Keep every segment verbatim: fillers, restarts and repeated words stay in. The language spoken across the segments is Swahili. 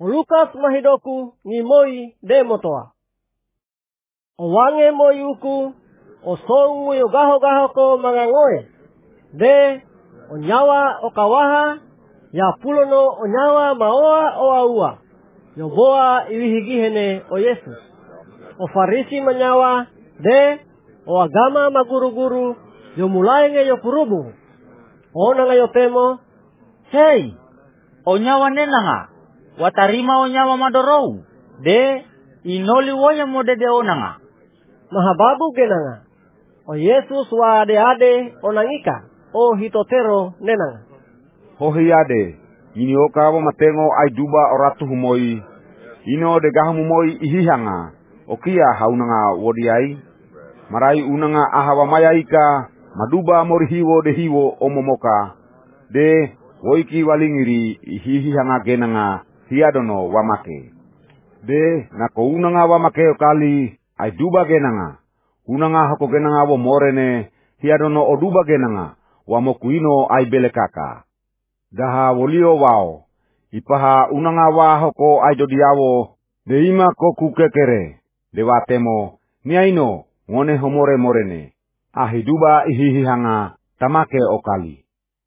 Lukas mahidoku ni moi demotoa. Owange moi uku osongu yo gaho gaho ko mangangoe. De onyawa okawaha ya pulono onyawa maoa oaua. Yoboa iwihigihene o Yesus. O Farisi manyawa de o agama maguru-guru yo mulai nge yo kurubu. Ona nga yo temo, hey, onyawa nenanga, watarima onyawa madorou, de inoli woya modede onanga. Mahababu genanga, o Yesus wa ade-ade onangika, o hitotero nenanga. Hohi ade, ini okawo matengo ai duba oratu humoi, ino de gahamu moi ihihanga, okia haunanga wodiai, marai unanga ahawa mayaika, maduba morihiwo de hiwo omomoka, de woiki walingiri ihihanga genanga hiadono wamake. De nako unanga wamake okali ai duba genanga, unanga hako genanga wo morene hiadono oduba genanga wamokuino ai belekaka. Daha wolio wao, ipaha unanga wa hoko ai dodiawo, de ima koku kekere, de watemo, niaino ngone homore morene, ahiduba ihihanga tamake okali.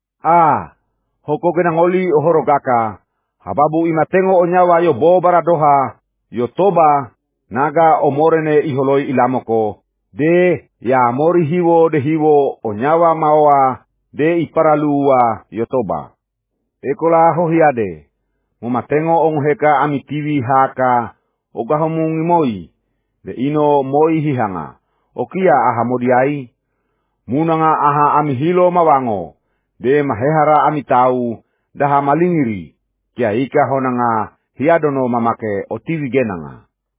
Ah, hoko genangoli ohorogaka, hababu imatengo onyawa yo bo baradoha, yo toba, naga omorene iholoi ilamoko, de ya mori hiwo de hiwo onyawa maoa, de iparaluwa yo toba. Ekola hohiade, mumatengo ongheka amitiwi haka, ogahomungi moi, de ino moi hihanga, okia aha modiai, munanga aha amihilo mawango, de mahehara amitau, daha malingiri, kia ika honanga hiadono mamake otiwi genanga.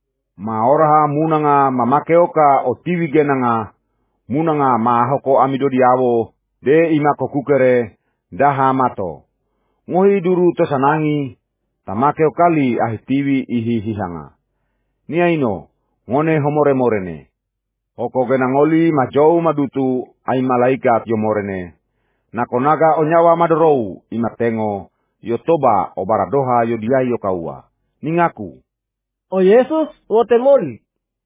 Maoraha munanga mamake oka otiwi genanga, munanga mahoko amidodiawo, de imako kukere, daha mato. Ngohi duru tosanangi, tamake okali ahitiwi ihi hihanga. Niaino, ngone homore morene. Hoko genangoli majou madutu ai malaikat yo morene. Nakonaga onyawa madorou imatengo, yotoba obaradoha yodiai yokaua. Ningaku. O Yesus wotemoli.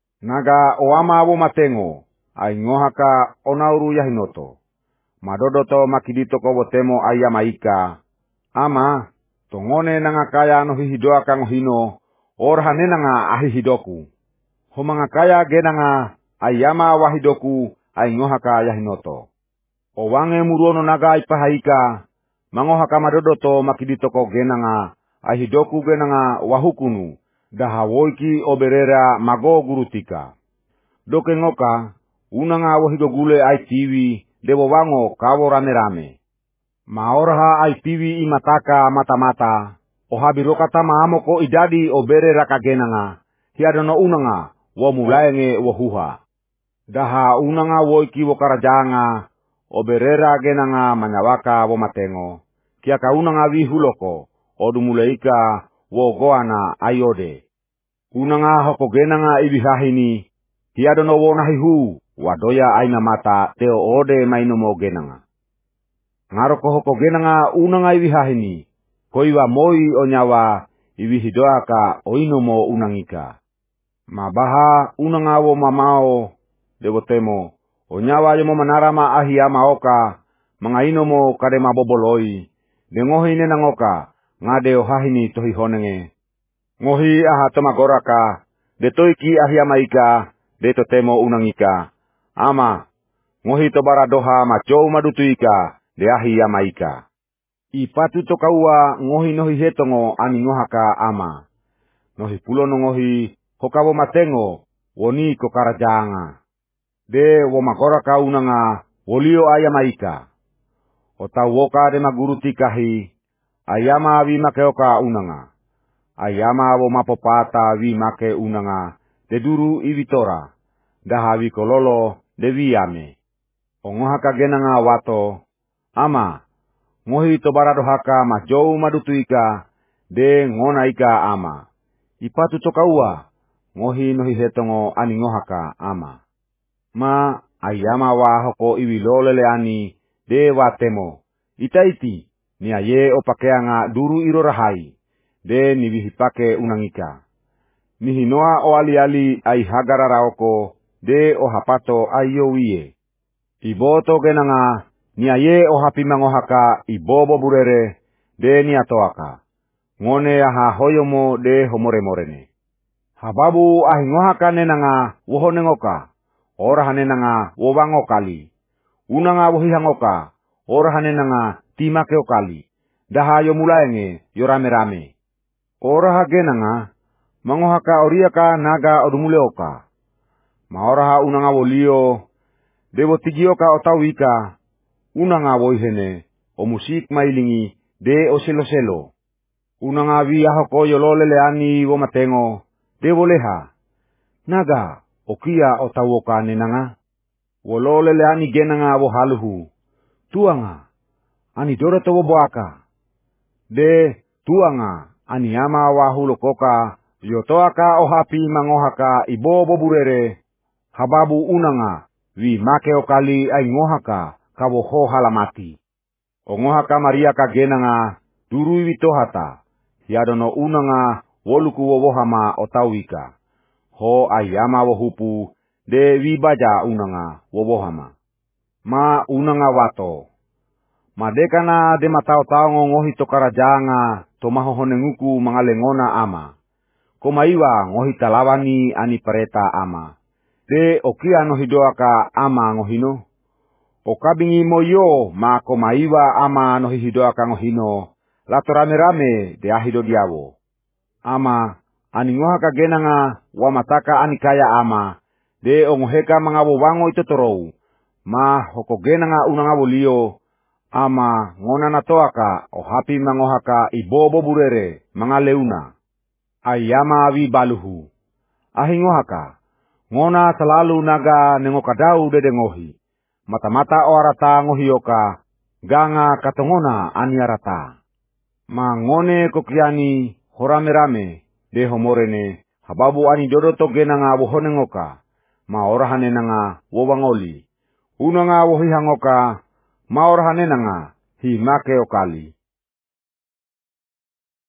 Naga oama wo matengo, ai ngohaka onauru yahinoto. Madodoto makidito ko wotemo ayamaika. Ama, tongone nanga kaya no hihidoa kang hino, orhane nanga ahihidoku. Homanga kaya genanga ayama wahidoku ay ngohaka yahinoto. Owange muruono naga ipahika, mangohaka madodoto makiditoko genanga, ahidoku genanga wahukunu, daha woiki oberera mago gurutika. Doke ngoka, unanga wahidogule ay tiwi, dewo wango kawo rame-rame. Maorha ai tiwi imataka mata-mata, ohabirokata maamoko idadi oberera kagenanga, hiadono unanga, wo mulaenge wohuha. Daha unanga woiki wokarajanga, oberera genanga manyawaka wo matengo, kia kaunanga wihuloko, odumuleika wo goana ayode. Unanga hoko genanga ibihahini, hiadono wo nahihu, wadoya aina mata teo ode mainomo genanga. Ngaroko hoko genanga unanga ibihahini, koiwa moi onyawa ibihidoaka oinomo unangika. Mabaha unanga wo mamao, debotemo, onyawa yomo manarama ahiyama oka, mangaino mo kadema boboloi, de ngohi nenangoka, ngade ohahini tohi honenge. Ngohi aha tomagoraka, de toiki ahiyama ika, de totemo unangika. Ama, ngohi tobaradoha macho madutuika, de ahiyama ika. Ipatu tokaua ngohi nohi hetongo ani ngohaka ama. Nohi pulono ngohi, hokabo matengo, woni kokarajanga. De womagoraka unanga, wolio ayamaika. Otawoka de magurutikahi, ayama wimake oka unanga. Ayama womapopata wimake unanga, de duru iwitora, daha wikololo de wiyame. Ongohaka genanga wato, ama, ngohi tobaradohaka majou madutuika, de ngonaika ama. Ipatu tokaua, ngohi nohi hetongo ani ngohaka ama. Ma ayama wa hoko iwilolele ani de watemo. Itaiti ni aye opakeanga duru irorahai. de niwihipake unangika. Nihinoa o ali-ali ai hagara raoko, de o hapato ai yowie. Iboto genanga, niaye o hapi mangohaka ibobo burere, de niatoaka. Ngone aha hoyomo de homore-morene. Hababu ahingohaka nenanga wohonengoka, ora hanenanga wowangokali. Unanga wohihangoka, ora hanenanga timake okali. Daha yo mulaenge yo rame-rame. Ora hagenanga, mangohaka oriaka naga odumuleoka. Maoraha unanga wolio, dewo tigioka otawika, unanga woihene, o musik mailingi, de o selo-selo. Unanga viahoko yololeleani wo matengo, dewo leha. Naga, okia otawoka nenanga. Wololeleani genanga wo haluhu. Tuanga, ani doroto wo boaka. De, tuanga, ani ama wahulokoka, yotoaka ohapi mangohaka ibobo burere. Hababu unanga, wi make okali ai ngohaka, kawo ho halamati. Ongohaka mariaka genanga, durui witohata. Yadono unanga, woluku wowohama otawika. Ho ayama wohupu, de wi baja unanga wowohama. Ma unanga wato. Madekana de matao-tao ngohi tokarajanga, tomahohonenguku mangalengona ama. Komaiwa ngohi talawani ani pareta ama. De okia no hidoaka ama ngohino. Okabingi moyo ma komaiwa ama no hidoaka ngohino. Lato rame-rame de ahido diawo. Ama aningohaka genanga wamataka anikaya ama. De ongoheka mangawowango itotorou. Ma hoko genanga unanga wolio. Ama ngona natoaka ohapi mangohaka ibobo burere mangaleuna. Ayama awi baluhu. Ahingohaka. Ngona selalu naga nengokadau dede ngohi. Mata-mata o arata ngohioka. Ganga katongona ani arata. Ma ngone kokiani horame-rame de homorene. Hababu ani dodoto genanga wohonengoka. Ma orahane nanga wowangoli. Unanga wohihangoka. Ma orahane nanga hi make okali.